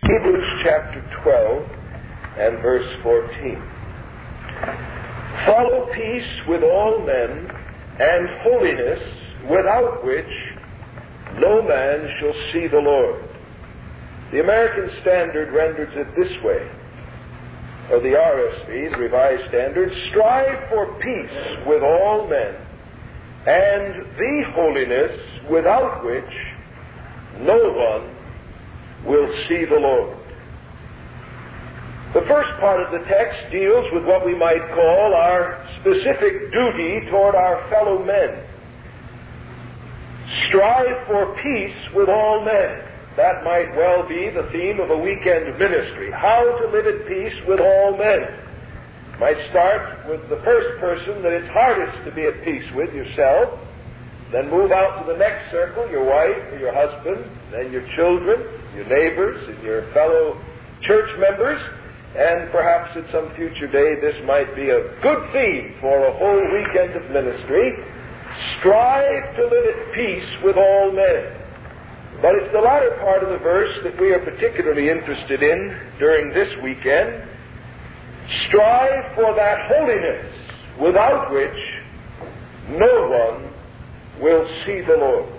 Hebrews chapter 12 and verse 14. Follow peace with all men and holiness, without which no man shall see the Lord. The American Standard renders it this way, or the RSV, the Revised Standard: strive for peace with all men and the holiness without which no one will see the Lord. The first part of the text deals with what we might call our specific duty toward our fellow men. Strive for peace with all men. That might well be the theme of a weekend ministry. How to live at peace with all men. Might start with the first person that it's hardest to be at peace with, yourself. Then move out to the next circle, your wife or your husband, then your children, your neighbors, and your fellow church members. And perhaps at some future day this might be a good theme for a whole weekend of ministry. Strive to live at peace with all men. But it's the latter part of the verse that we are particularly interested in during this weekend. Strive for that holiness without which no one will see the Lord.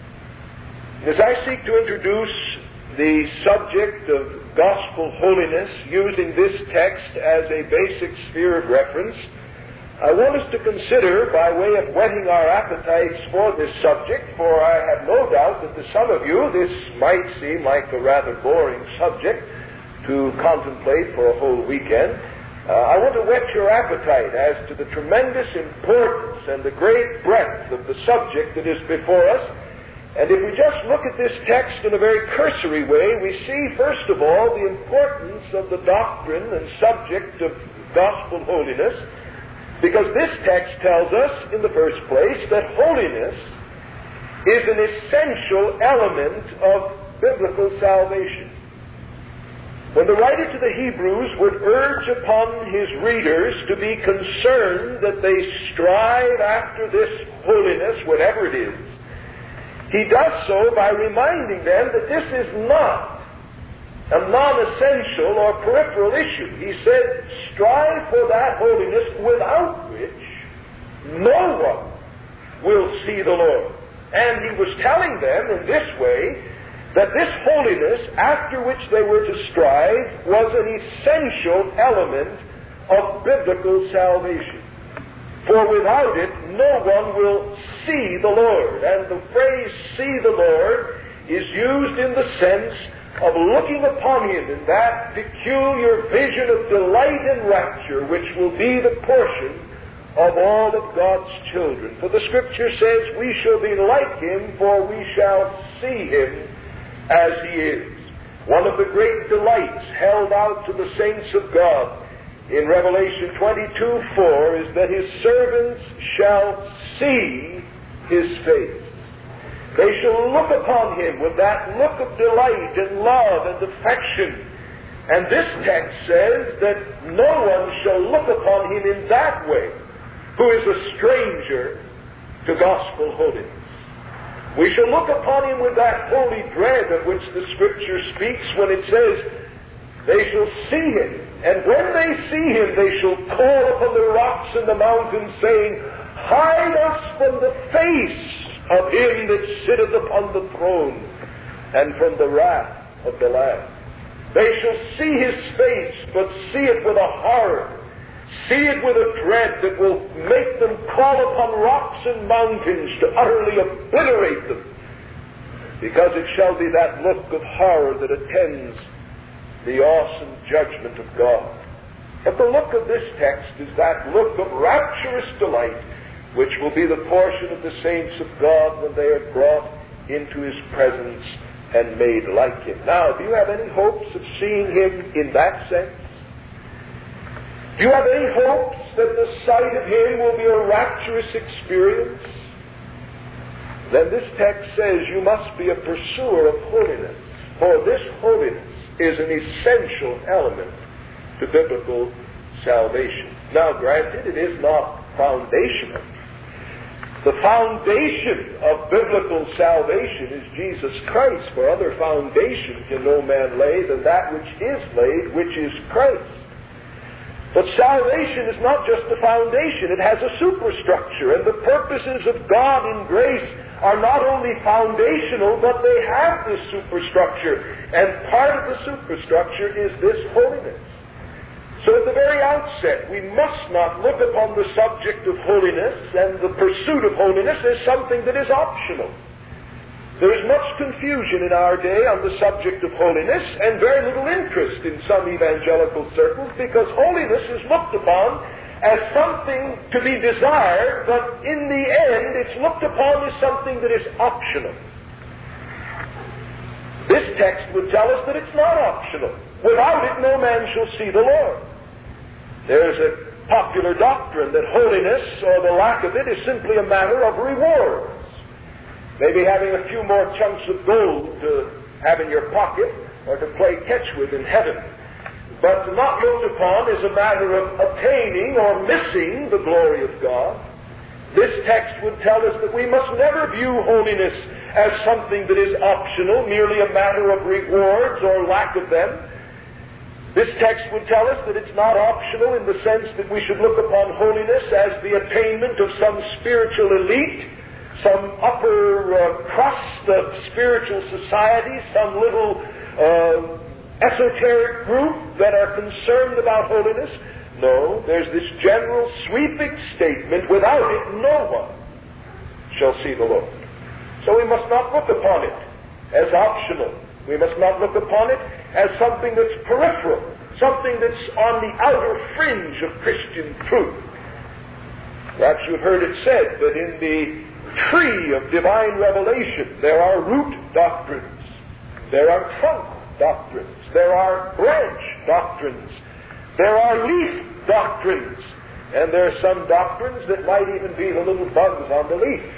As I seek to introduce the subject of gospel holiness using this text as a basic sphere of reference, I want us to consider, by way of whetting our appetites for this subject, for I have no doubt that to some of you this might seem like a rather boring subject to contemplate for a whole weekend. I want to whet your appetite as to the tremendous importance and the great breadth of the subject that is before us. And if we just look at this text in a very cursory way, we see, first of all, the importance of the doctrine and subject of gospel holiness, because this text tells us, in the first place, that holiness is an essential element of biblical salvation. When the writer to the Hebrews would urge upon his readers to be concerned that they strive after this holiness, whatever it is, he does so by reminding them that this is not a non-essential or peripheral issue. He said, strive for that holiness without which no one will see the Lord. And he was telling them in this way that this holiness, after which they were to strive, was an essential element of biblical salvation. For without it, no one will see the Lord. And the phrase "see the Lord" is used in the sense of looking upon Him in that peculiar vision of delight and rapture which will be the portion of all of God's children. For the Scripture says, we shall be like Him, for we shall see Him as He is. One of the great delights held out to the saints of God in Revelation 22:4 is that His servants shall see His face. They shall look upon Him with that look of delight and love and affection. And this text says that no one shall look upon Him in that way who is a stranger to gospel holiness. We shall look upon Him with that holy dread of which the Scripture speaks when it says, they shall see Him. And when they see Him, they shall call upon the rocks and the mountains, saying, hide us from the face of Him that sitteth upon the throne, and from the wrath of the Lamb. They shall see His face, but see it with a horror, see it with a dread that will make them call upon rocks and mountains to utterly obliterate them, because it shall be that look of horror that attends the awesome judgment of God. But the look of this text is that look of rapturous delight which will be the portion of the saints of God when they are brought into His presence and made like Him. Now, do you have any hopes of seeing Him in that sense? Do you have any hopes that the sight of Him will be a rapturous experience? Then this text says you must be a pursuer of holiness, for this holiness is an essential element to biblical salvation. Now, granted, it is not foundational. The foundation of biblical salvation is Jesus Christ, for other foundation can no man lay than that which is laid, which is Christ. But salvation is not just the foundation, it has a superstructure, and the purposes of God in grace are not only foundational, but they have this superstructure, and part of the superstructure is this holiness. So at the very outset, we must not look upon the subject of holiness and the pursuit of holiness as something that is optional. There is much confusion in our day on the subject of holiness and very little interest in some evangelical circles because holiness is looked upon as something to be desired, but in the end it's looked upon as something that is optional. This text would tell us that it's not optional. Without it, no man shall see the Lord. There's a popular doctrine that holiness, or the lack of it, is simply a matter of rewards. Maybe having a few more chunks of gold to have in your pocket or to play catch with in heaven. But not looked upon as a matter of obtaining or missing the glory of God. This text would tell us that we must never view holiness as something that is optional, merely a matter of rewards or lack of them. This text would tell us that it's not optional in the sense that we should look upon holiness as the attainment of some spiritual elite, some upper crust of spiritual society, some little esoteric group that are concerned about holiness. No, there's this general sweeping statement, without it no one shall see the Lord. So we must not look upon it as optional. We must not look upon it as something that's peripheral, something that's on the outer fringe of Christian truth. Perhaps you've heard it said that in the tree of divine revelation there are root doctrines, there are trunk doctrines, there are branch doctrines, there are leaf doctrines, and there are some doctrines that might even be the little bugs on the leaf.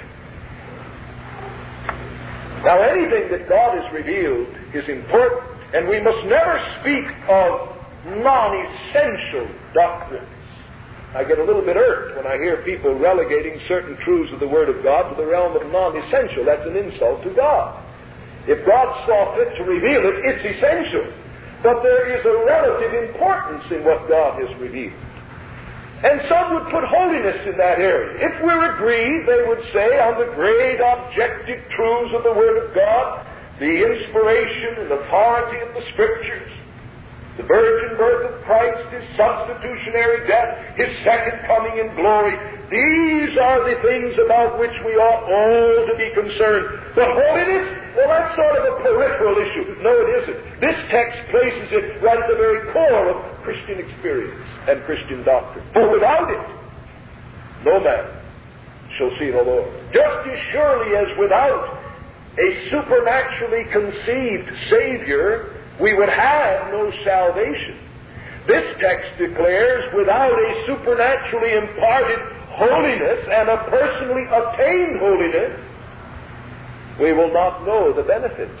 Now, anything that God has revealed is important, and we must never speak of non-essential doctrines. I get a little bit irked when I hear people relegating certain truths of the Word of God to the realm of non-essential. That's an insult to God. If God saw fit to reveal it, it's essential. But there is a relative importance in what God has revealed. And some would put holiness in that area. If we're agreed, they would say, on the great objective truths of the Word of God, the inspiration and authority of the Scriptures, the virgin birth of Christ, His substitutionary death, His second coming in glory, these are the things about which we ought all to be concerned. But holiness, well, that's sort of a peripheral issue. No, it isn't. This text places it right at the very core of Christian experience and Christian doctrine. For without it, no man shall see the Lord. Just as surely as without a supernaturally conceived Savior, we would have no salvation. This text declares, without a supernaturally imparted holiness and a personally attained holiness, we will not know the benefits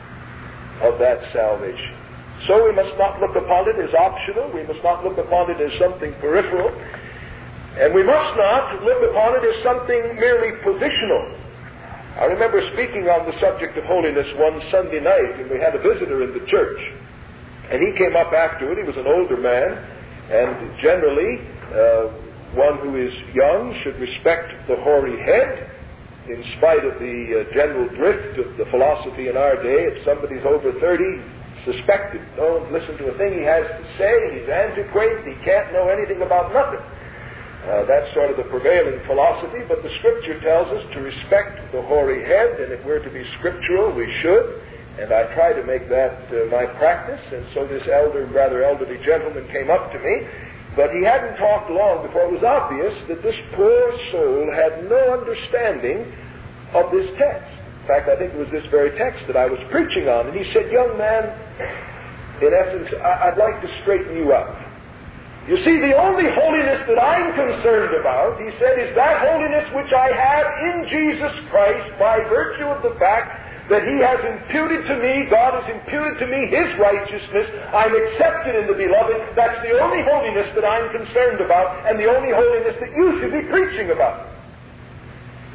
of that salvation. So we must not look upon it as optional. We must not look upon it as something peripheral. And we must not look upon it as something merely positional. I remember speaking on the subject of holiness one Sunday night, and we had a visitor in the church. And he came up afterward. He was an older man, and generally one who is young should respect the hoary head, in spite of the general drift of the philosophy in our day. If somebody's over 30, suspect it. Don't listen to a thing he has to say. He's antiquated. He can't know anything about nothing. That's sort of the prevailing philosophy, but the Scripture tells us to respect the hoary head, and if we're to be scriptural, we should. And I try to make that my practice, and so this rather elderly gentleman came up to me, but he hadn't talked long before it was obvious that this poor soul had no understanding of this text. In fact, I think it was this very text that I was preaching on, and he said, "Young man, in essence, I'd like to straighten you up. You see, the only holiness that I'm concerned about," he said, "is that holiness which I have in Jesus Christ by virtue of the fact that He has imputed to me, God has imputed to me His righteousness. I'm accepted in the Beloved. That's the only holiness that I'm concerned about, and the only holiness that you should be preaching about."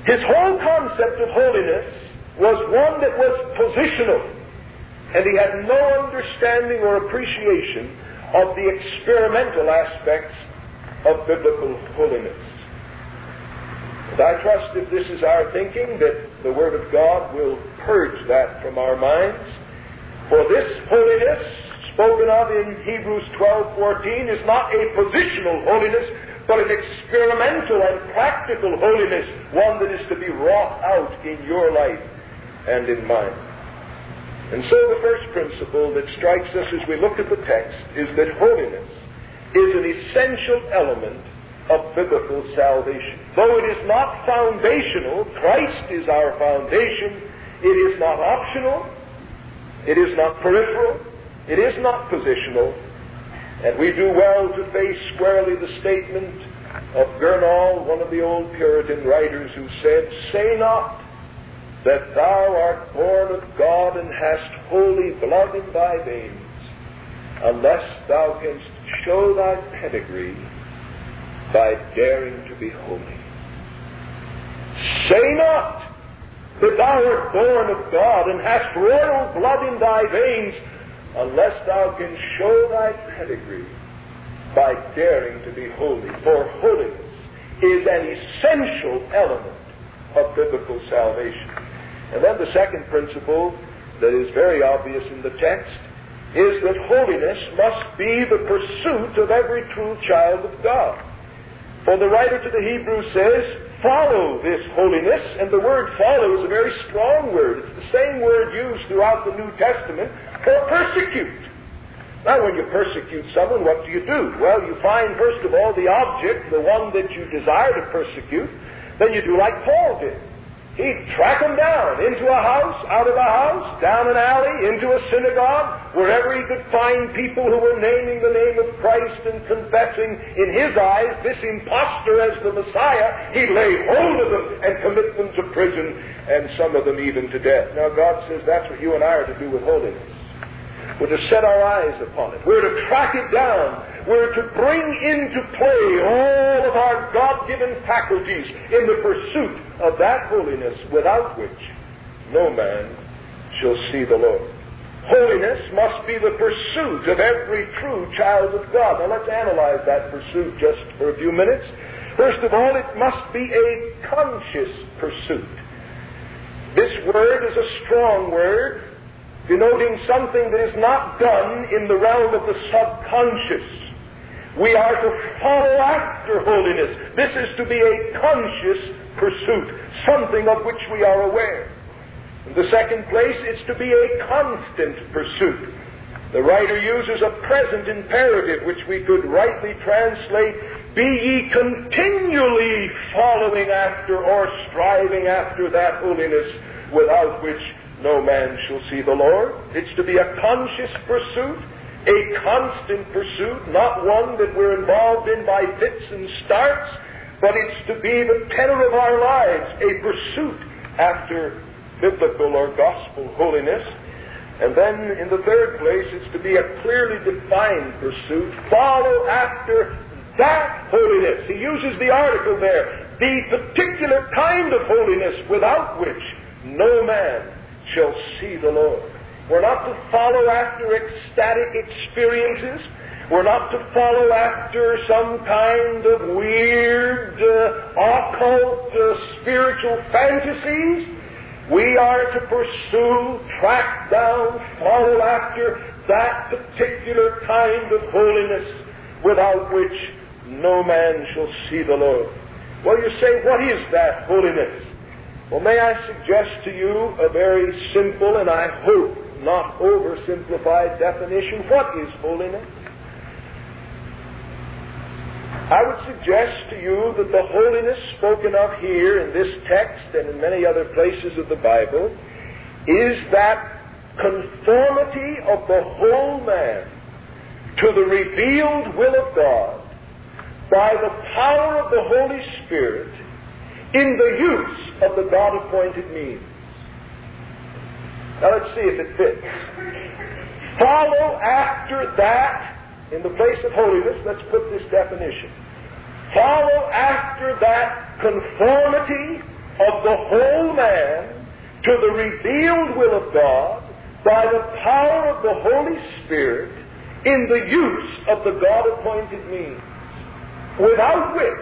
His whole concept of holiness was one that was positional, and he had no understanding or appreciation of the experimental aspects of biblical holiness. And I trust if this is our thinking that the Word of God will purge that from our minds. For this holiness spoken of in Hebrews 12:14 is not a positional holiness, but an experimental and practical holiness, one that is to be wrought out in your life and in mine. And so the first principle that strikes us as we look at the text is that holiness is an essential element of biblical salvation. Though it is not foundational, Christ is our foundation, it is not optional, it is not peripheral, it is not positional, and we do well to face squarely the statement of Gurnall, one of the old Puritan writers, who said, "Say not that thou art born of God and hast holy blood in thy veins, unless thou canst show thy pedigree by daring to be holy." Say not that thou art born of God and hast royal blood in thy veins, unless thou canst show thy pedigree by daring to be holy. For holiness is an essential element of biblical salvation. And then the second principle that is very obvious in the text is that holiness must be the pursuit of every true child of God. For the writer to the Hebrews says, "Follow this holiness," and the word "follow" is a very strong word. It's the same word used throughout the New Testament for persecute. Now, when you persecute someone, what do? Well, you find, first of all, the object, the one that you desire to persecute. Then you do like Paul did. He'd track them down into a house, out of a house, down an alley, into a synagogue, wherever he could find people who were naming the name of Christ and confessing in his eyes this impostor as the Messiah. He'd lay hold of them and commit them to prison, and some of them even to death. Now God says that's what you and I are to do with holiness. We're to set our eyes upon it. We're to track it down. We're to bring into play all of our God-given faculties in the pursuit of that holiness without which no man shall see the Lord. Holiness must be the pursuit of every true child of God. Now let's analyze that pursuit just for a few minutes. First of all, it must be a conscious pursuit. This word is a strong word, denoting something that is not done in the realm of the subconscious. We are to follow after holiness. This is to be a conscious pursuit, something of which we are aware. In the second place, it's to be a constant pursuit. The writer uses a present imperative, which we could rightly translate, "Be ye continually following after or striving after that holiness without which no man shall see the Lord." It's to be a conscious pursuit, a constant pursuit, not one that we're involved in by fits and starts, but it's to be the tenor of our lives, a pursuit after biblical or gospel holiness. And then, in the third place, it's to be a clearly defined pursuit. Follow after that holiness. He uses the article there, the particular kind of holiness without which no man shall see the Lord. We're not to follow after ecstatic experiences. We're not to follow after some kind of weird, occult, spiritual fantasies. We are to pursue, track down, follow after that particular kind of holiness without which no man shall see the Lord. Well, you say, what is that holiness? Well, may I suggest to you a very simple and I hope not oversimplified definition. What is holiness? I would suggest to you that the holiness spoken of here in this text and in many other places of the Bible is that conformity of the whole man to the revealed will of God by the power of the Holy Spirit in the use of the God-appointed means. Now let's see if it fits. Follow after that, in the place of holiness, let's put this definition. Follow after that conformity of the whole man to the revealed will of God by the power of the Holy Spirit in the use of the God-appointed means, without which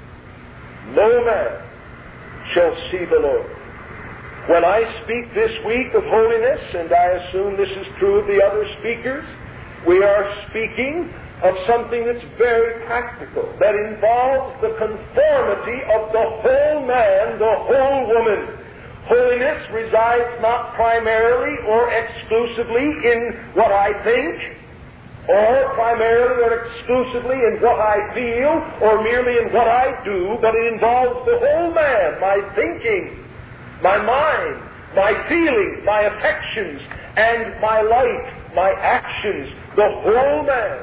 no man shall see the Lord. When I speak this week of holiness, and I assume this is true of the other speakers, we are speaking of something that's very practical, that involves the conformity of the whole man, the whole woman. Holiness resides not primarily or exclusively in what I think, or primarily or exclusively in what I feel, or merely in what I do, but it involves the whole man, my thinking, my mind, my feelings, my affections, and my life, my actions, the whole man,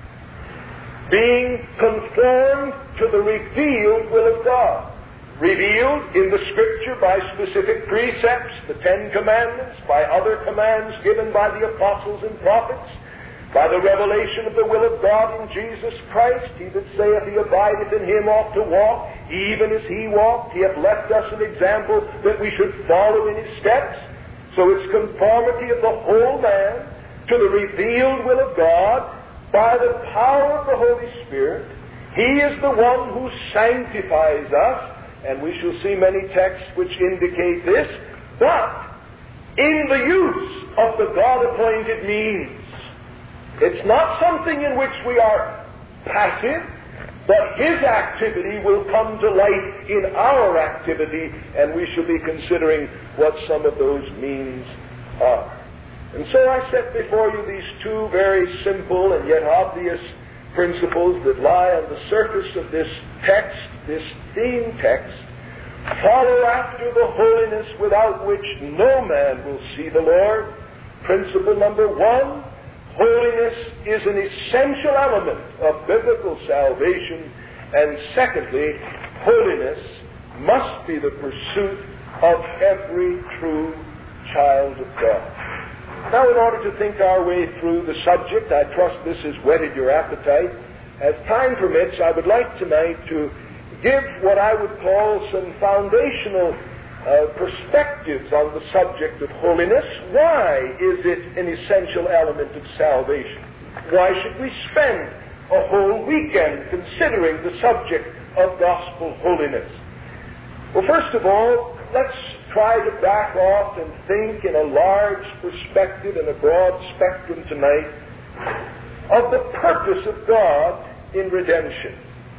being conformed to the revealed will of God. Revealed in the Scripture by specific precepts, the Ten Commandments, by other commands given by the apostles and prophets, by the revelation of the will of God in Jesus Christ. He that saith he abideth in him ought to walk, even as he walked. He hath left us an example that we should follow in his steps. So it's conformity of the whole man to the revealed will of God by the power of the Holy Spirit. He is the one who sanctifies us, and we shall see many texts which indicate this, but in the use of the God-appointed means. It's not something in which we are passive, but His activity will come to light in our activity, and we shall be considering what some of those means are. And so I set before you these two very simple and yet obvious principles that lie on the surface of this text, this theme text. Follow after the holiness without which no man will see the Lord. Principle number one, holiness is an essential element of biblical salvation. And secondly, holiness must be the pursuit of every true child of God. Now, in order to think our way through the subject, I trust this has whetted your appetite. As time permits, I would like tonight to give what I would call some foundational perspectives on the subject of holiness. Why is it an essential element of salvation? Why should we spend a whole weekend considering the subject of gospel holiness? Well, first of all, let's try to back off and think in a large perspective and a broad spectrum tonight of the purpose of God in redemption.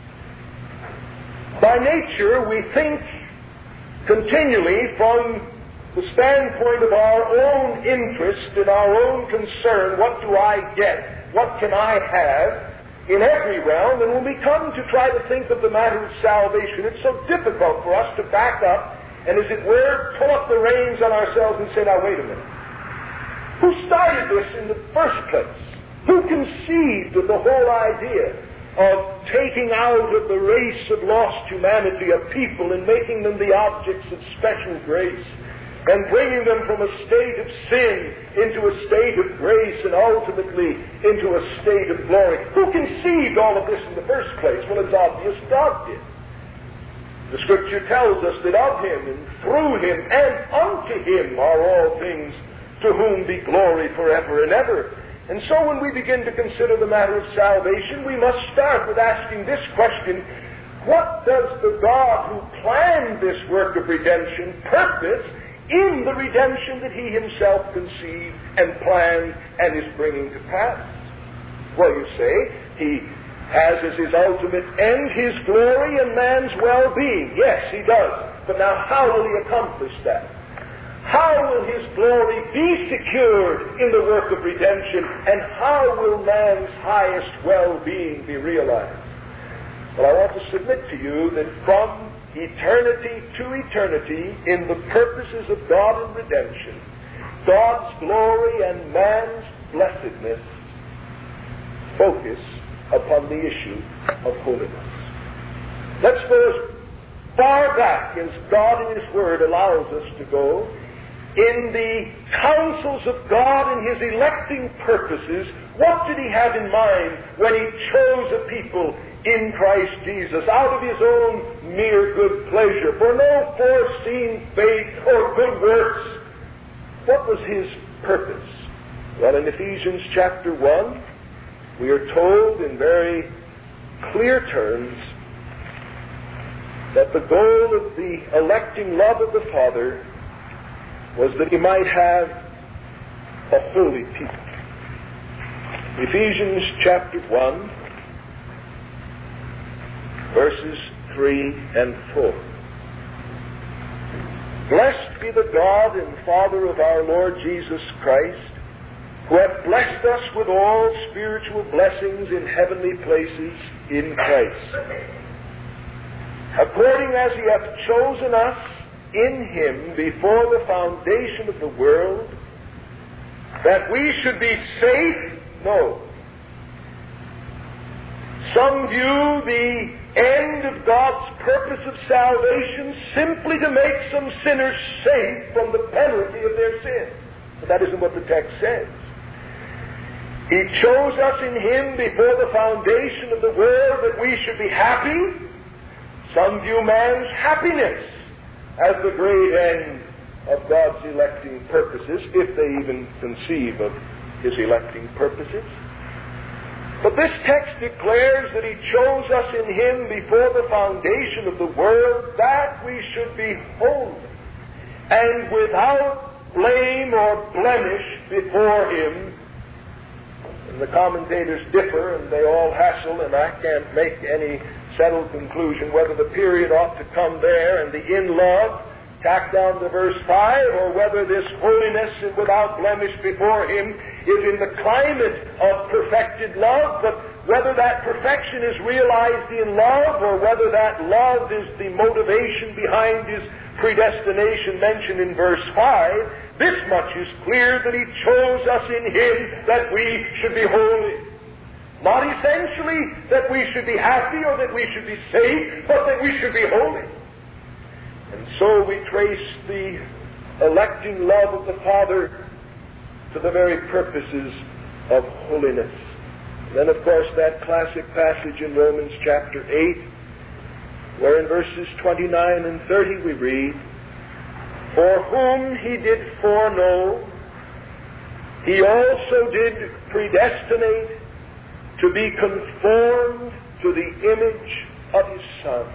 By nature, we think continually from the standpoint of our own interest and our own concern. What do I get? What can I have in every realm? And when we come to try to think of the matter of salvation, it's so difficult for us to back up and, as it were, pull up the reins on ourselves and say, now wait a minute. Who started this in the first place? Who conceived of the whole idea of taking out of the race of lost humanity a people and making them the objects of special grace and bringing them from a state of sin into a state of grace and ultimately into a state of glory? Who conceived all of this in the first place? Well, it's obvious God did. The Scripture tells us that of Him and through Him and unto Him are all things, to whom be glory forever and ever. And so when we begin to consider the matter of salvation, we must start with asking this question: what does the God who planned this work of redemption purpose in the redemption that He Himself conceived and planned and is bringing to pass? Well, you say, He has as His ultimate end His glory and man's well-being. Yes, He does. But now how will He accomplish that? How will His glory be secured in the work of redemption, and how will man's highest well-being be realized? Well, I want to submit to you that from eternity to eternity, in the purposes of God in redemption, God's glory and man's blessedness focus upon the issue of holiness. Let's go as far back as God in His Word allows us to go in the counsels of God and His electing purposes, what did He have in mind when He chose a people in Christ Jesus out of His own mere good pleasure, for no foreseen fate or good works? What was His purpose? Well, in Ephesians chapter 1, we are told in very clear terms that the goal of the electing love of the Father was that He might have a holy people. Ephesians chapter 1, verses 3 and 4. Blessed be the God and Father of our Lord Jesus Christ, who hath blessed us with all spiritual blessings in heavenly places in Christ, according as He hath chosen us in Him before the foundation of the world, that we should be safe. No. Some view the end of God's purpose of salvation simply to make some sinners safe from the penalty of their sin. But that isn't what the text says. He chose us in Him before the foundation of the world that we should be happy. Some view man's happiness as the great end of God's electing purposes, if they even conceive of His electing purposes. But this text declares that He chose us in Him before the foundation of the world that we should be holy and without blame or blemish before Him. And the commentators differ, and they all hassle, and I can't make any settled conclusion whether the period ought to come there and the in love tacked down to verse 5, or whether this holiness and without blemish before Him is in the climate of perfected love, but whether that perfection is realized in love, or whether that love is the motivation behind His predestination mentioned in verse 5, this much is clear, that He chose us in Him that we should be holy. Not essentially that we should be happy or that we should be safe, but that we should be holy. And so we trace the electing love of the Father to the very purposes of holiness. And then, of course, that classic passage in Romans chapter 8, where in verses 29 and 30 we read, "For whom He did foreknow, He also did predestinate to be conformed to the image of His Son."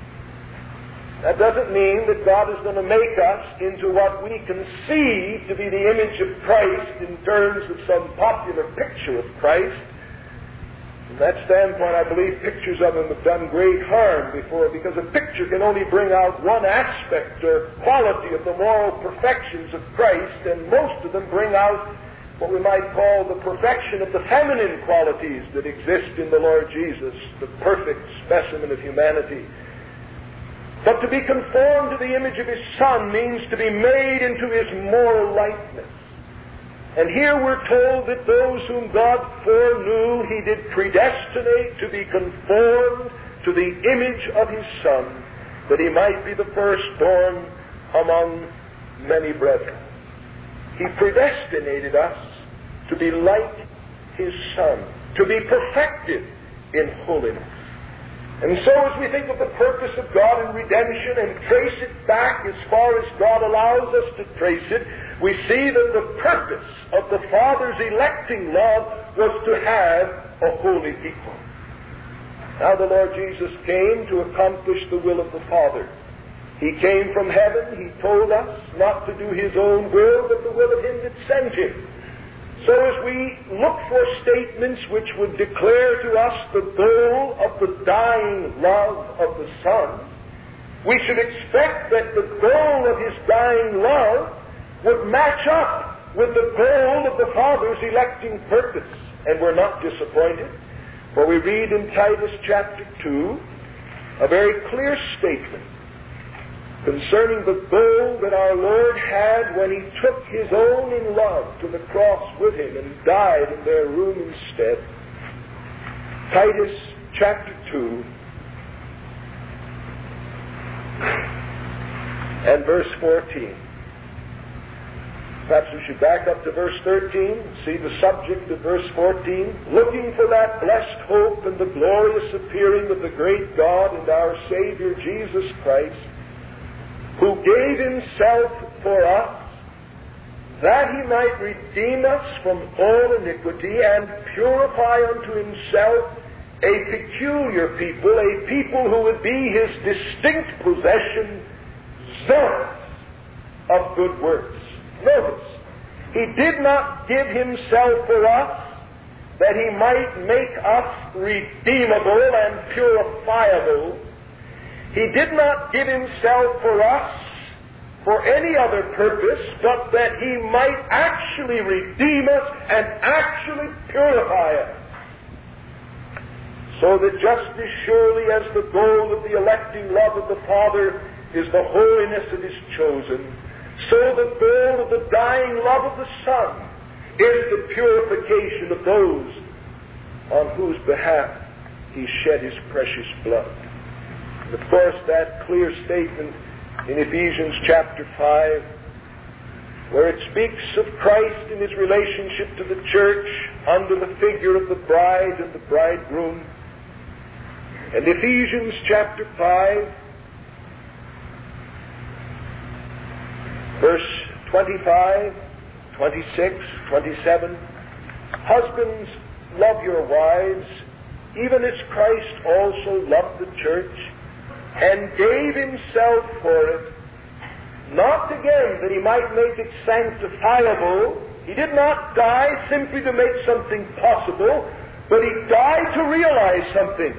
That doesn't mean that God is going to make us into what we conceive to be the image of Christ in terms of some popular picture of Christ. From that standpoint, I believe pictures of Him have done great harm before, because a picture can only bring out one aspect or quality of the moral perfections of Christ, and most of them bring out what we might call the perfection of the feminine qualities that exist in the Lord Jesus, the perfect specimen of humanity. But to be conformed to the image of His Son means to be made into His moral likeness. And here we're told that those whom God foreknew, He did predestinate to be conformed to the image of His Son, that He might be the firstborn among many brethren. He predestinated us to be like His Son, to be perfected in holiness. And so as we think of the purpose of God in redemption and trace it back as far as God allows us to trace it, we see that the purpose of the Father's electing love was to have a holy people. Now the Lord Jesus came to accomplish the will of the Father. He came from heaven. He told us not to do His own will, but the will of Him that sent Him. So as we look for statements which would declare to us the goal of the dying love of the Son, we should expect that the goal of His dying love would match up with the goal of the Father's electing purpose. And we're not disappointed, for we read in Titus chapter 2 a very clear statement concerning the goal that our Lord had when He took His own in love to the cross with Him and died in their room instead. Titus chapter 2 and verse 14. Perhaps we should back up to verse 13, see the subject of verse 14. Looking for that blessed hope and the glorious appearing of the great God and our Savior Jesus Christ, who gave himself for us, that he might redeem us from all iniquity and purify unto himself a peculiar people, a people who would be his distinct possession, zealous of good works. Notice, he did not give himself for us that he might make us redeemable and purifiable. He did not give himself for us for any other purpose, but that he might actually redeem us and actually purify us. So that just as surely as the goal of the electing love of the Father is the holiness of his chosen, so the goal of the dying love of the Son is the purification of those on whose behalf he shed his precious blood. And of course, that clear statement in Ephesians chapter 5, where it speaks of Christ in his relationship to the church under the figure of the bride and the bridegroom. And Ephesians chapter 5, verse 25, 26, 27, husbands, love your wives, even as Christ also loved the church, and gave himself for it, not again that he might make it sanctifiable. He did not die simply to make something possible, but he died to realize something.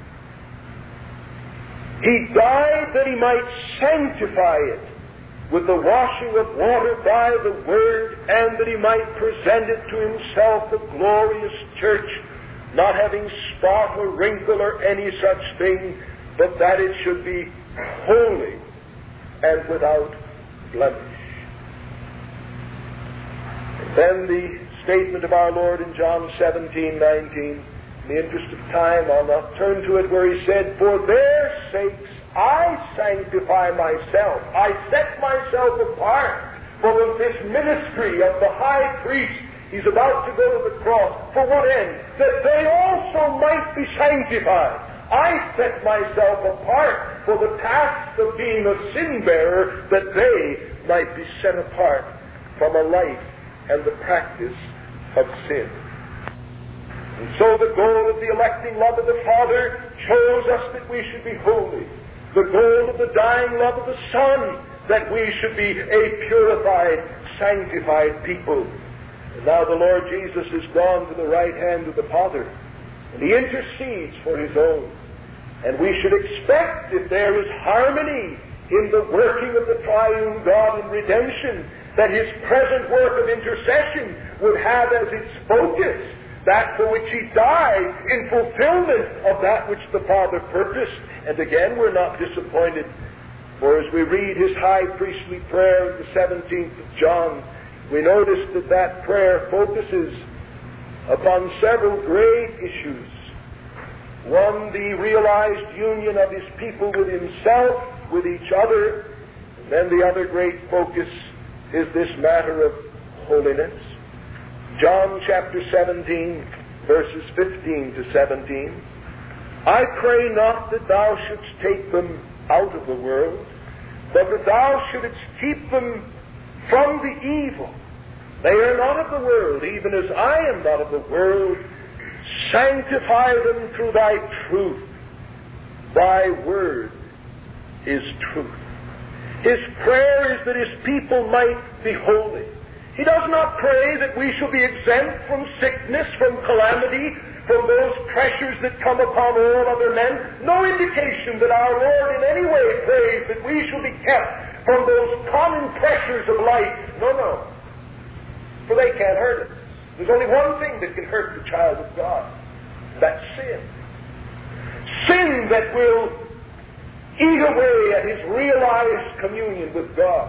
He died that he might sanctify it with the washing of water by the Word, and that he might present it to himself a glorious church, not having spot or wrinkle or any such thing, but that it should be holy and without blemish. And then the statement of our Lord in John 17:19. In the interest of time, I'll not turn to it, where he said, "For their sakes I sanctify myself. I set myself apart for this ministry of the high priest. He's about to go to the cross. For what end? That they also might be sanctified. I set myself apart for the task of being a sin-bearer, that they might be set apart from a life and the practice of sin." And so the goal of the electing love of the Father chose us that we should be holy. The goal of the dying love of the Son, that we should be a purified, sanctified people. And now the Lord Jesus has gone to the right hand of the Father, and he intercedes for his own. And we should expect, if there is harmony in the working of the triune God in redemption, that his present work of intercession would have as its focus that for which he died, in fulfillment of that which the Father purposed. And again, we're not disappointed, for as we read his high priestly prayer in the 17th of John, we notice that that prayer focuses upon several great issues. One, the realized union of his people with himself, with each other. And then the other great focus is this matter of holiness. John chapter 17, verses 15 to 17. "I pray not that thou shouldst take them out of the world, but that thou shouldst keep them from the evil. They are not of the world, even as I am not of the world. Sanctify them through thy truth. Thy word is truth." His prayer is that his people might be holy. He does not pray that we shall be exempt from sickness, from calamity, from those pressures that come upon all other men. No indication that our Lord in any way prays that we shall be kept from those common pressures of life. No. For they can't hurt us. There's only one thing that can hurt the child of God. That's sin. Sin that will eat away at his realized communion with God.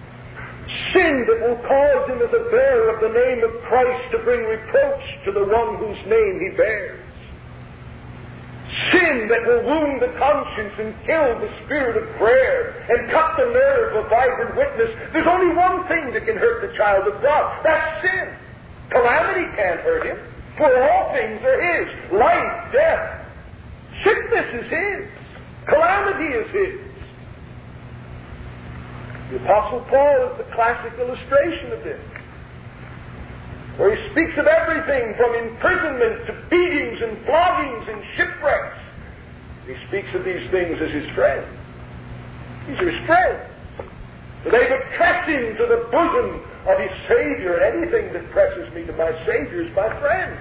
Sin that will cause him as a bearer of the name of Christ to bring reproach to the one whose name he bears. Sin that will wound the conscience and kill the spirit of prayer and cut the nerve of vibrant witness. There's only one thing that can hurt the child of God. That's sin. Calamity can't hurt him, for all things are his. Life, death, sickness is his. Calamity is his. The Apostle Paul is the classic illustration of this, where he speaks of everything from imprisonment to beatings and floggings and shipwrecks. He speaks of these things as his friends. These are his friends. For they would press him to the bosom of his Savior, and anything that presses me to my Savior is my friend.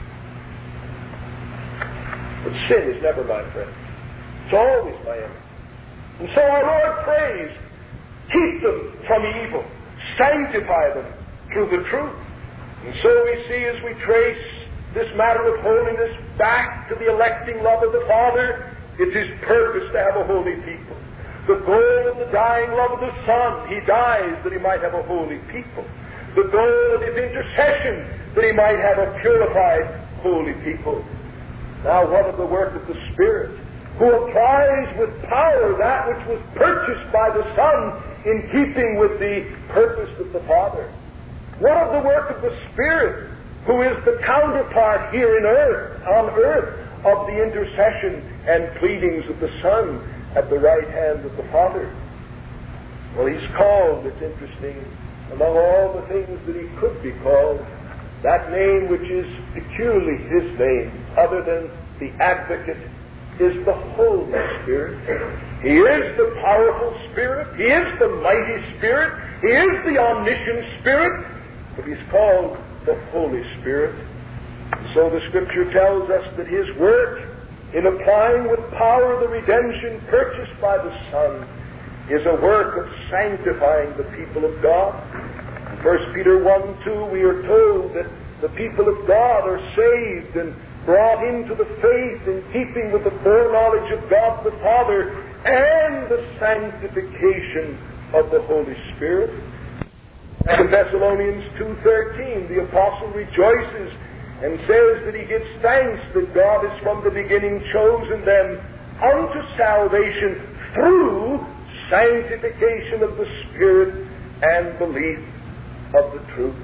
But sin is never my friend. It's always my enemy. And so our Lord prays, keep them from evil, sanctify them through the truth. And so we see, as we trace this matter of holiness back to the electing love of the Father, it's his purpose to have a holy people. The goal of the dying love of the Son, he dies that he might have a holy people. The goal of his intercession, that he might have a purified, holy people. Now, what of the work of the Spirit, who applies with power that which was purchased by the Son in keeping with the purpose of the Father? What of the work of the Spirit, who is the counterpart here on earth, of the intercession and pleadings of the Son at the right hand of the Father? Well, he's called, it's interesting, among all the things that he could be called, that name which is peculiarly his name, other than the Advocate, is the Holy Spirit. He is the powerful Spirit. He is the mighty Spirit. He is the omniscient Spirit. But he's called the Holy Spirit. And so the Scripture tells us that his work in applying with power the redemption purchased by the Son is a work of sanctifying the people of God. In 1 Peter 1:2 we are told that the people of God are saved and brought into the faith in keeping with the foreknowledge of God the Father and the sanctification of the Holy Spirit. In Thessalonians 2:13, the Apostle rejoices and says that he gives thanks that God has from the beginning chosen them unto salvation through sanctification of the Spirit and belief of the truth.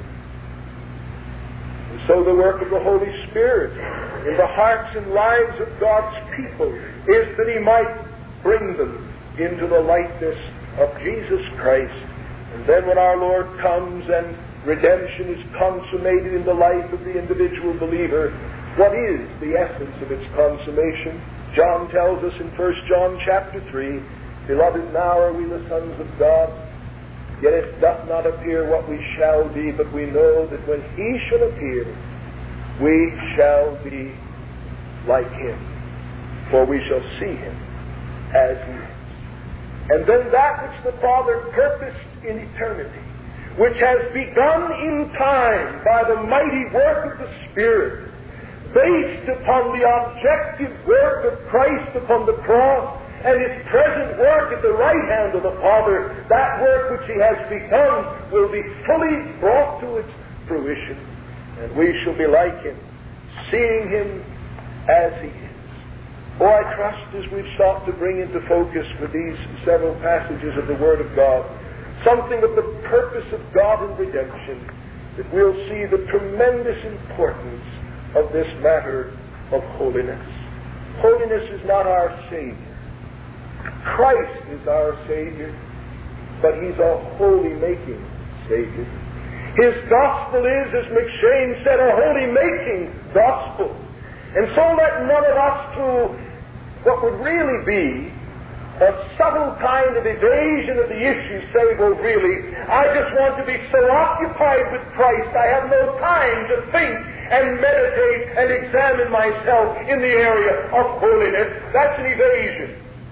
And so the work of the Holy Spirit in the hearts and lives of God's people is that he might bring them into the likeness of Jesus Christ. And then when our Lord comes and redemption is consummated in the life of the individual believer, what is the essence of its consummation? John tells us in 1 John chapter 3, Beloved, now are we the sons of God, yet it doth not appear what we shall be, but we know that when he shall appear, we shall be like him, for we shall see him as he is. And then that which the Father purposed in eternity, which has begun in time by the mighty work of the Spirit, based upon the objective work of Christ upon the cross and his present work at the right hand of the Father, that work which he has begun will be fully brought to its fruition, and we shall be like him, seeing him as he is. Oh, I trust as we've sought to bring into focus with these several passages of the Word of God something of the purpose of God in redemption, that we'll see the tremendous importance of this matter of holiness. Holiness is not our Savior. Christ is our Savior, but he's a holy-making Savior. His gospel is, as McShane said, a holy-making gospel. And so let none of us, through what would really be a subtle kind of evasion of the issue, say, well, really, I just want to be so occupied with Christ, I have no time to think and meditate and examine myself in the area of holiness. That's an evasion.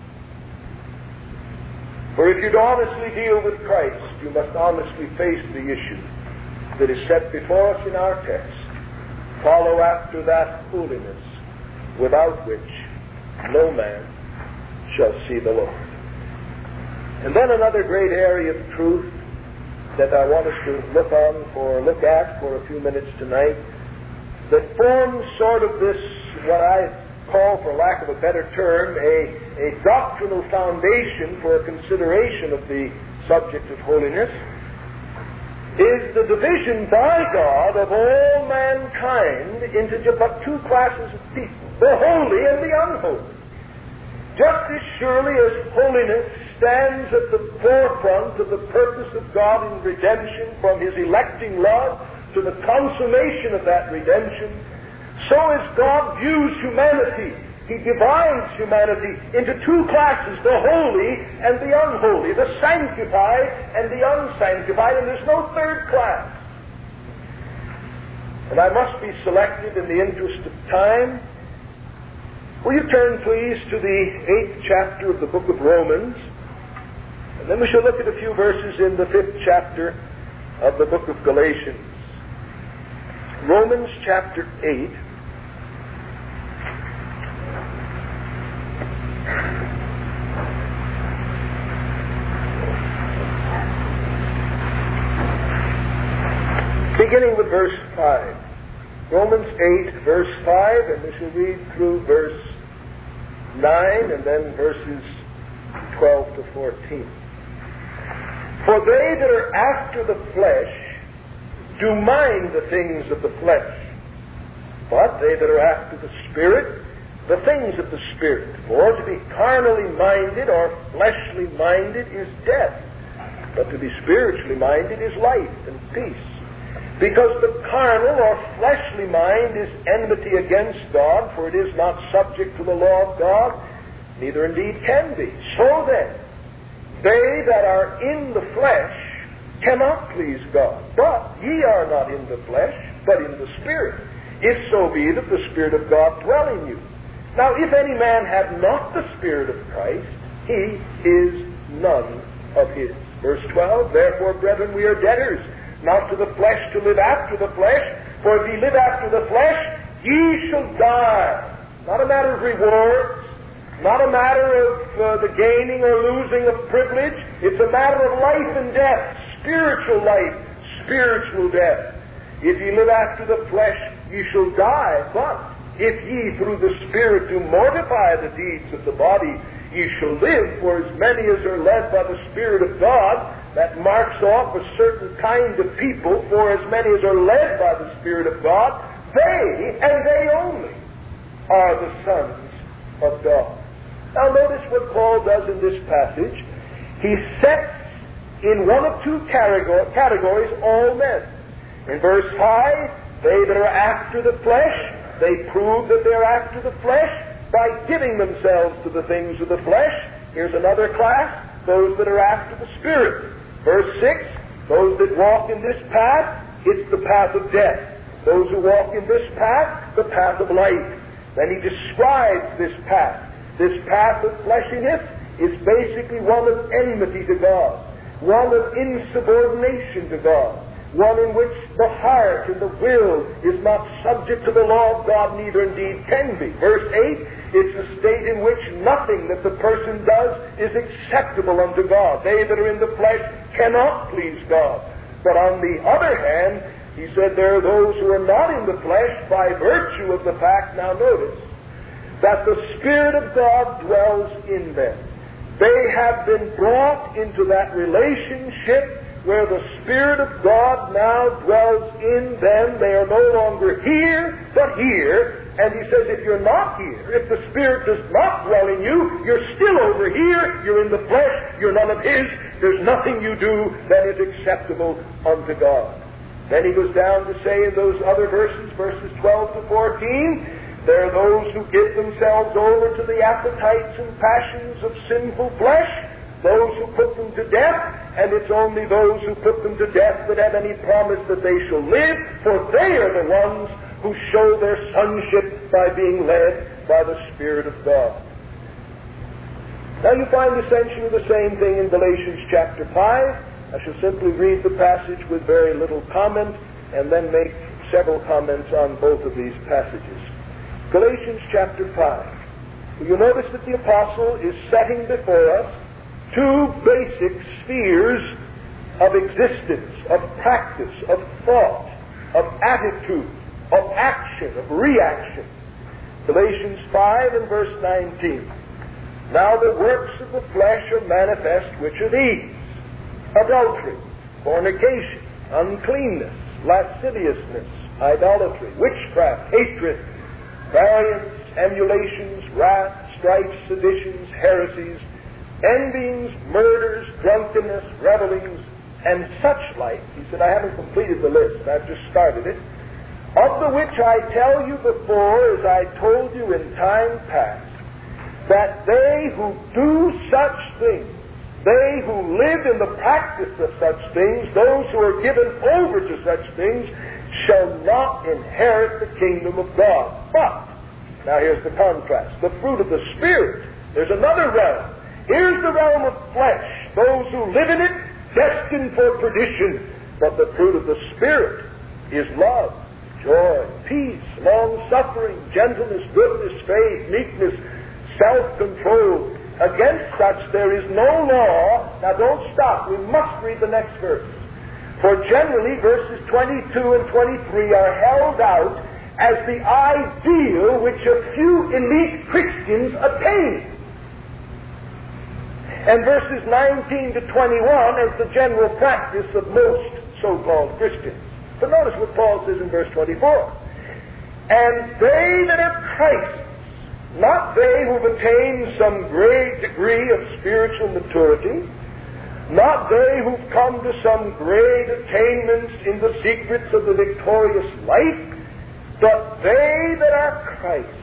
For if you'd honestly deal with Christ, you must honestly face the issue that is set before us in our text. Follow after that holiness, without which no man shall see the Lord. And then another great area of truth that I want us to look at for a few minutes tonight, that forms sort of this, what I call, for lack of a better term, a doctrinal foundation for a consideration of the subject of holiness, is the division by God of all mankind into but two classes of people, the holy and the unholy. Just as surely as holiness stands at the forefront of the purpose of God in redemption, from His electing love to the consummation of that redemption, so as God views humanity, He divides humanity into two classes, the holy and the unholy, the sanctified and the unsanctified, and there's no third class. And I must be selective in the interest of time. Will you turn, please, to the 8th chapter of the book of Romans, and then we shall look at a few verses in the 5th chapter of the book of Galatians. Romans chapter 8. Beginning with verse 5. Romans 8, verse 5, and we shall read through verse 9 and then verses 12 to 14. For they that are after the flesh do mind the things of the flesh, but they that are after the Spirit, the things of the Spirit. For to be carnally minded or fleshly minded is death, but to be spiritually minded is life and peace. Because the carnal or fleshly mind is enmity against God, for it is not subject to the law of God, neither indeed can be. So then, they that are in the flesh cannot please God. But ye are not in the flesh, but in the Spirit, if so be that the Spirit of God dwell in you. Now, if any man have not the Spirit of Christ, he is none of his. Verse 12, therefore, brethren, we are debtors, not to the flesh to live after the flesh, for if ye live after the flesh, ye shall die. Not a matter of rewards, not a matter of the gaining or losing of privilege. It's a matter of life and death, spiritual life, spiritual death. If ye live after the flesh, ye shall die. But if ye through the Spirit do mortify the deeds of the body, ye shall live. For as many as are led by the Spirit of God, that marks off a certain kind of people. For as many as are led by the Spirit of God, they, and they only, are the sons of God. Now notice what Paul does in this passage. He sets in one of two categories all men. In verse 5, they that are after the flesh, they prove that they're after the flesh by giving themselves to the things of the flesh. Here's another class, those that are after the Spirit. Verse 6, those that walk in this path, it's the path of death. Those who walk in this path, the path of life. Then he describes this path. This path of fleshiness is basically one of enmity to God, one of insubordination to God, one in which the heart and the will is not subject to the law of God, neither indeed can be. Verse 8, it's a state in which nothing that the person does is acceptable unto God. They that are in the flesh cannot please God. But on the other hand, he said there are those who are not in the flesh by virtue of the fact, now notice, that the Spirit of God dwells in them. They have been brought into that relationship where the Spirit of God now dwells in them. They are no longer here, but here. And he says, if you're not here, if the Spirit does not dwell in you, you're still over here, you're in the flesh, you're none of His, there's nothing you do that is acceptable unto God. Then he goes down to say in those other verses, verses 12 to 14, there are those who give themselves over to the appetites and passions of sinful flesh, those who put them to death, and it's only those who put them to death that have any promise that they shall live, for they are the ones who show their sonship by being led by the Spirit of God. Now you find essentially the same thing in Galatians chapter 5. I shall simply read the passage with very little comment and then make several comments on both of these passages. Galatians chapter 5. Will you notice that the apostle is setting before us two basic spheres of existence, of practice, of thought, of attitude, of action, of reaction. Galatians 5 and verse 19. Now the works of the flesh are manifest, which are these: adultery, fornication, uncleanness, lasciviousness, idolatry, witchcraft, hatred, variance, emulations, wrath, strife, seditions, heresies, envyings, murders, drunkenness, revelings, and such like. He said, I haven't completed the list, I've just started it. Of the which I tell you before, as I told you in time past, that they who do such things, they who live in the practice of such things, those who are given over to such things, shall not inherit the kingdom of God. But, now here's the contrast, the fruit of the Spirit. There's another realm. Here's the realm of flesh. Those who live in it, destined for perdition. But the fruit of the Spirit is love, joy, peace, long-suffering, gentleness, goodness, faith, meekness, self-control. Against such there is no law. Now don't stop. We must read the next verse. For generally verses 22 and 23 are held out as the ideal which a few elite Christians attain. And verses 19 to 21 as the general practice of most so-called Christians. But notice what Paul says in verse 24. And they that are Christ's, not they who have attained some great degree of spiritual maturity, not they who've come to some great attainments in the secrets of the victorious life, but they that are Christ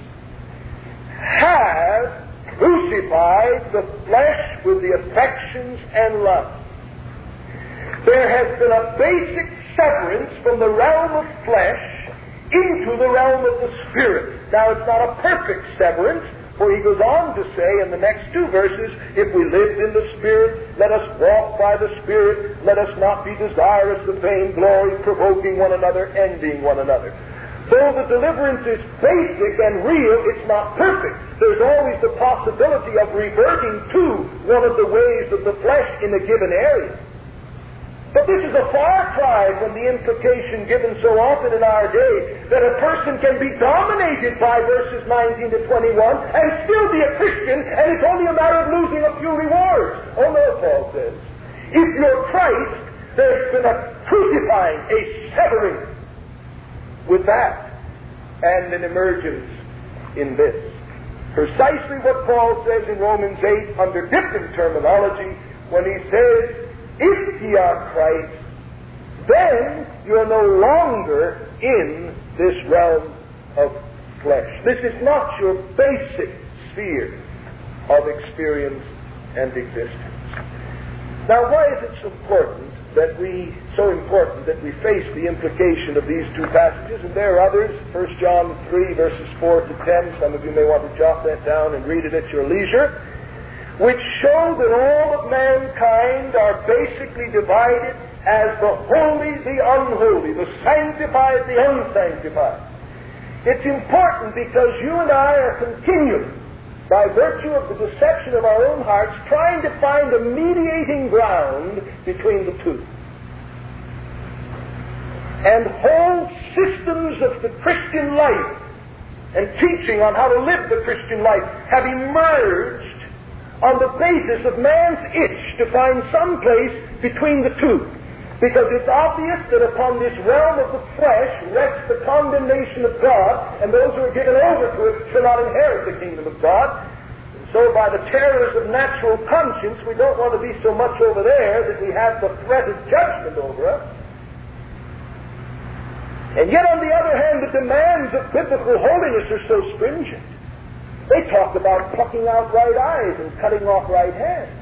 have crucified the flesh with the affections and lusts. There has been a basic severance from the realm of flesh into the realm of the Spirit. Now, it's not a perfect severance, for he goes on to say in the next two verses, if we lived in the Spirit, let us walk by the Spirit, let us not be desirous of vain glory, provoking one another, envying one another. Though the deliverance is basic and real, it's not perfect. There's always the possibility of reverting to one of the ways of the flesh in a given area. But this is a far cry from the implication given so often in our day that a person can be dominated by verses 19 to 21 and still be a Christian, and it's only a matter of losing a few rewards. Oh no, Paul says. If you're Christ, there's been a crucifying, a severing with that, and an emergence in this. Precisely what Paul says in Romans 8 under different terminology when he says, if ye are Christ, then you are no longer in this realm of flesh. This is not your basic sphere of experience and existence. Now, why is it so important that we face the implication of these two passages? And there are others, 1 John 3, verses 4 to 10. Some of you may want to jot that down and read it at your leisure, which show that all of mankind are basically divided as the holy, the unholy, the sanctified, the unsanctified. It's important because you and I are continually, by virtue of the deception of our own hearts, trying to find a mediating ground between the two. And whole systems of the Christian life and teaching on how to live the Christian life have emerged on the basis of man's itch to find some place between the two. Because it's obvious that upon this realm of the flesh rests the condemnation of God, and those who are given over to it shall not inherit the kingdom of God. And so by the terrors of natural conscience, we don't want to be so much over there that we have the threat of judgment over us. And yet, on the other hand, the demands of biblical holiness are so stringent. They talk about plucking out right eyes and cutting off right hands.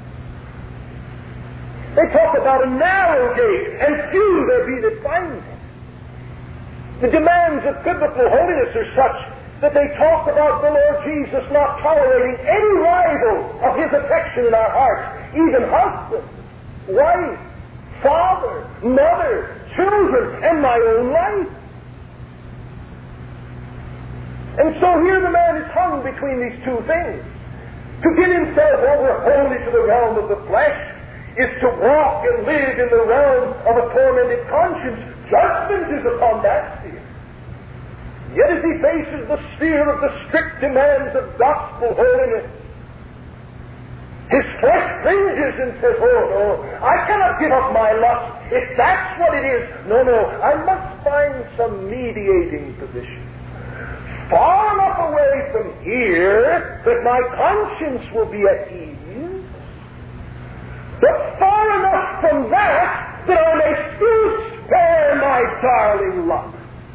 They talk about a narrow gate, and few there be that find it. The demands of biblical holiness are such that they talk about the Lord Jesus not tolerating any rival of His affection in our hearts, even husband, wife, father, mother, children, and my own life. And so here the man is hung between these two things. To give himself over wholly to the realm of the flesh is to walk and live in the realm of a tormented conscience. Judgment is upon that sphere. Yet as he faces the sphere of the strict demands of gospel holiness, his flesh cringes and says, oh no, I cannot give up my lust if that's what it is. No, I must find some mediating position. Far enough away from here that my conscience will be at ease, but far enough from that I may still spare my darling lust.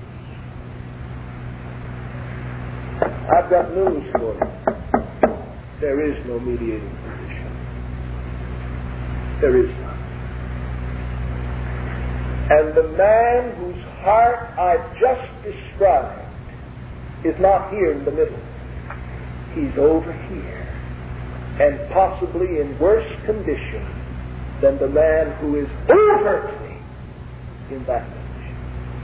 I've got news for you. There is no mediating position. There is none. And the man whose heart I've just described is not here in the middle. He's over here, and possibly in worse condition than the man who is overtly in that position.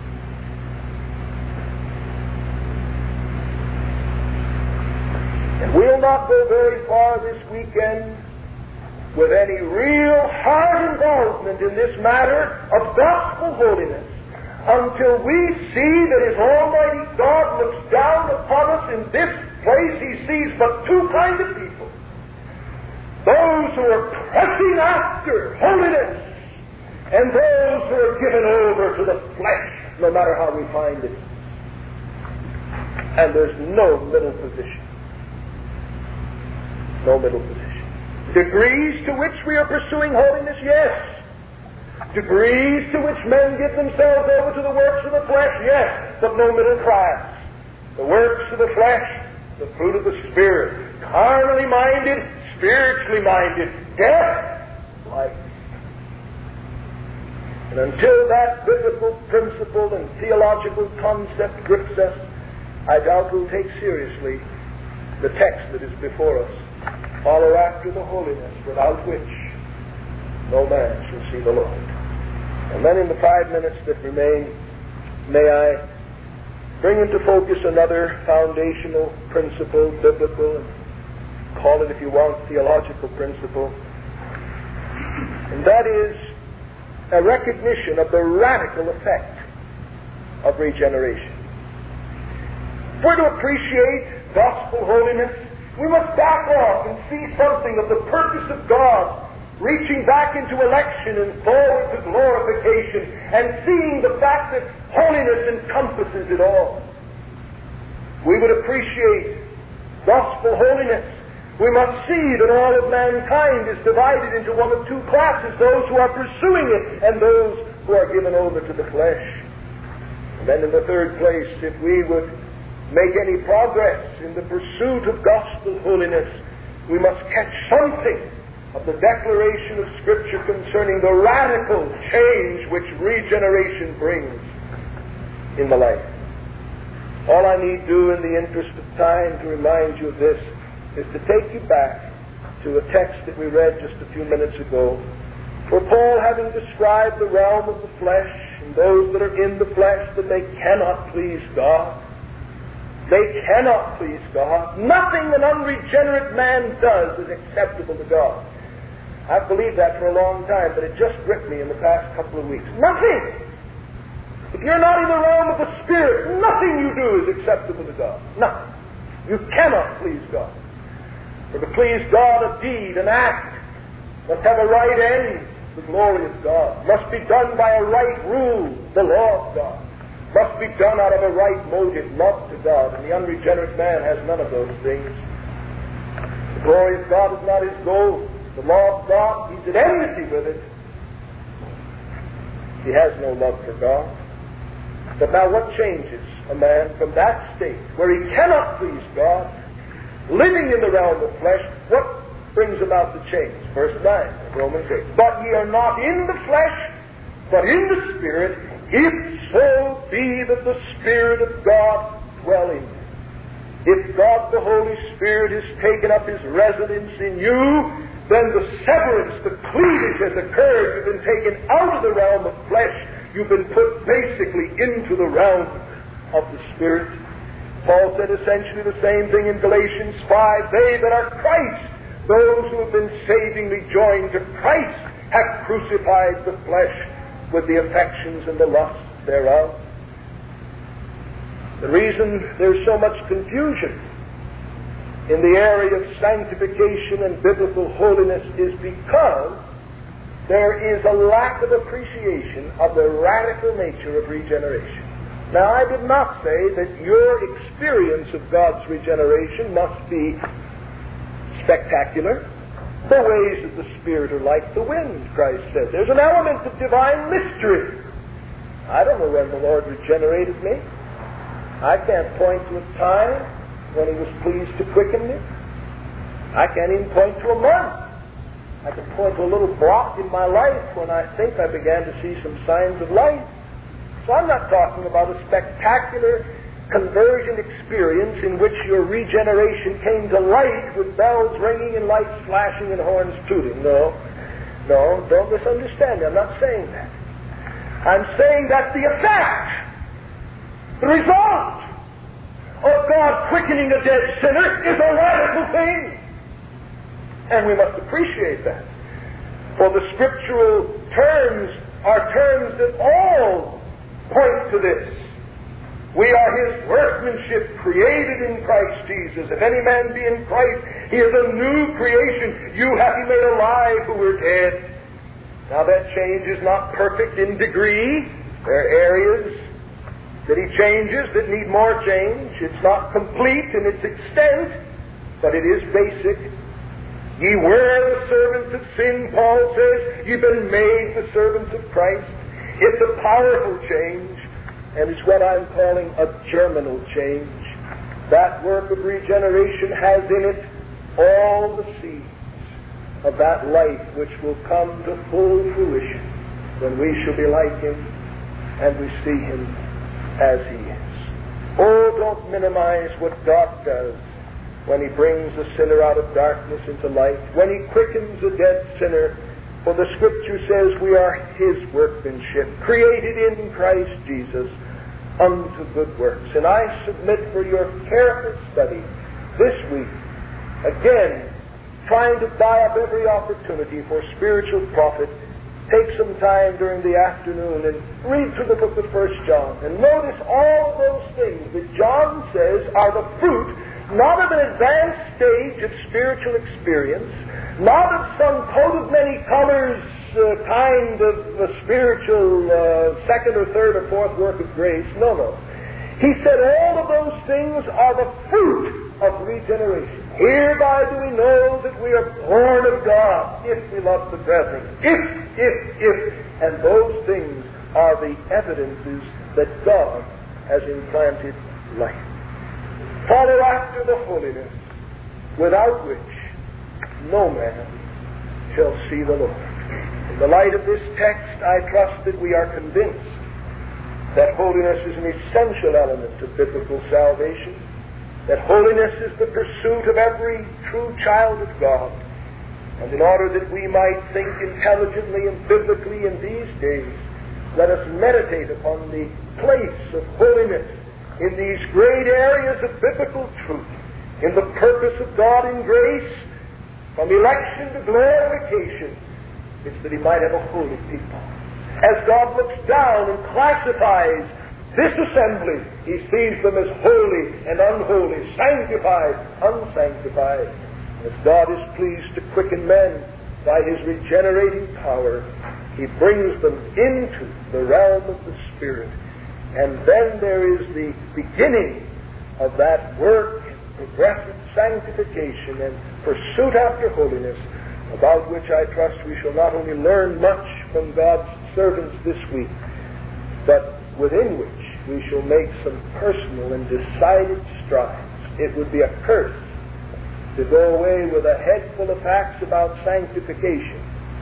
And we'll not go very far this weekend with any real hard involvement in this matter of gospel holiness until we see that His Almighty God looks down upon us in this place. He sees but two kinds of people: those who are pressing after holiness and those who are given over to the flesh, no matter how refined it is. And there's no middle position. No middle position. Degrees to which we are pursuing holiness, yes. Degrees to which men give themselves over to the works of the flesh, yes, but no middle class. The works of the flesh, the fruit of the Spirit, carnally minded, spiritually minded, death, life. And until that biblical principle and theological concept grips us, I doubt we'll take seriously the text that is before us. Follow after the holiness without which no man shall see the Lord. And then in the 5 minutes that remain, may I bring into focus another foundational principle, biblical, and call it, if you want, theological principle. And that is a recognition of the radical effect of regeneration. If we're to appreciate gospel holiness, we must back off and see something of the purpose of God reaching back into election and forward to glorification, and seeing the fact that holiness encompasses it all. We would appreciate gospel holiness. We must see that all of mankind is divided into one of two classes: those who are pursuing it and those who are given over to the flesh. And then in the third place, if we would make any progress in the pursuit of gospel holiness, we must catch something of the declaration of Scripture concerning the radical change which regeneration brings in the life. All I need do in the interest of time to remind you of this is to take you back to a text that we read just a few minutes ago, where Paul, having described the realm of the flesh and those that are in the flesh, that they cannot please God. They cannot please God. Nothing an unregenerate man does is acceptable to God. I've believed that for a long time, but it just gripped me in the past couple of weeks. Nothing! If you're not in the realm of the Spirit, nothing you do is acceptable to God. Nothing. You cannot please God. For to please God, a deed, an act, must have a right end, the glory of God. Must be done by a right rule, the law of God. Must be done out of a right motive, love to God. And the unregenerate man has none of those things. The glory of God is not his goal. The law of God, he's at enmity with it. He has no love for God. But now what changes a man from that state, where he cannot please God, living in the realm of flesh? What brings about the change? Verse 9 of Romans 8. But ye are not in the flesh, but in the Spirit, if so be that the Spirit of God dwell in you. If God the Holy Spirit has taken up His residence in you, then the severance, the cleavage has occurred. You've been taken out of the realm of flesh. You've been put basically into the realm of the Spirit. Paul said essentially the same thing in Galatians 5. They that are Christ, those who have been savingly joined to Christ, have crucified the flesh with the affections and the lusts thereof. The reason there's so much confusion in the area of sanctification and biblical holiness is because there is a lack of appreciation of the radical nature of regeneration. Now, I did not say that your experience of God's regeneration must be spectacular. The ways of the Spirit are like the wind, Christ said. There's an element of divine mystery. I don't know when the Lord regenerated me. I can't point to a time when He was pleased to quicken me. I can't even point to a month. I can point to a little block in my life when I think I began to see some signs of life. So I'm not talking about a spectacular conversion experience in which your regeneration came to light with bells ringing and lights flashing and horns tooting. No, don't misunderstand me. I'm not saying that. I'm saying that the effect, the result of God quickening a dead sinner is a radical thing. And we must appreciate that. For the scriptural terms are terms that all point to this. We are His workmanship created in Christ Jesus. If any man be in Christ, he is a new creation. You hath He made alive who were dead. Now that change is not perfect in degree. There are areas that He changes that need more change. It's not complete in its extent, but it is basic. Ye were the servants of sin, Paul says. You've been made the servants of Christ. It's a powerful change, and it's what I'm calling a germinal change. That work of regeneration has in it all the seeds of that life which will come to full fruition when we shall be like Him and we see Him as He is. Oh, don't minimize what God does when He brings a sinner out of darkness into light, when He quickens a dead sinner. For the Scripture says we are His workmanship, created in Christ Jesus unto good works. And I submit for your careful study this week, again, trying to buy up every opportunity for spiritual profit. Take some time during the afternoon and read through the book of 1 John. And notice all of those things that John says are the fruit not of an advanced stage of spiritual experience, not of some coat of many colors kind of spiritual second or third or fourth work of grace. No. He said all of those things are the fruit of regeneration. Hereby do we know that we are born of God, if we love the brethren. If. And those things are the evidences that God has implanted life. Follow after the holiness, without which no man shall see the Lord. In the light of this text, I trust that we are convinced that holiness is an essential element of biblical salvation, that holiness is the pursuit of every true child of God. And in order that we might think intelligently and biblically in these days, let us meditate upon the place of holiness in these great areas of biblical truth, in the purpose of God in grace, from election to glorification. It's that He might have a holy people. As God looks down and classifies this assembly, He sees them as holy and unholy, sanctified, unsanctified. As God is pleased to quicken men by His regenerating power, He brings them into the realm of the Spirit. And then there is the beginning of that work, progressive sanctification and pursuit after holiness, about which I trust we shall not only learn much from God's servants this week, but within which we shall make some personal and decided strides. It would be a curse to go away with a head full of facts about sanctification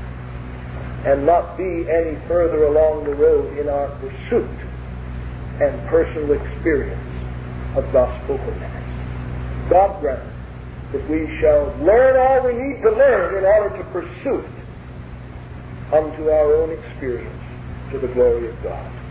and not be any further along the road in our pursuit and personal experience of gospel holiness. God grant that we shall learn all we need to learn in order to pursue it unto our own experience, to the glory of God.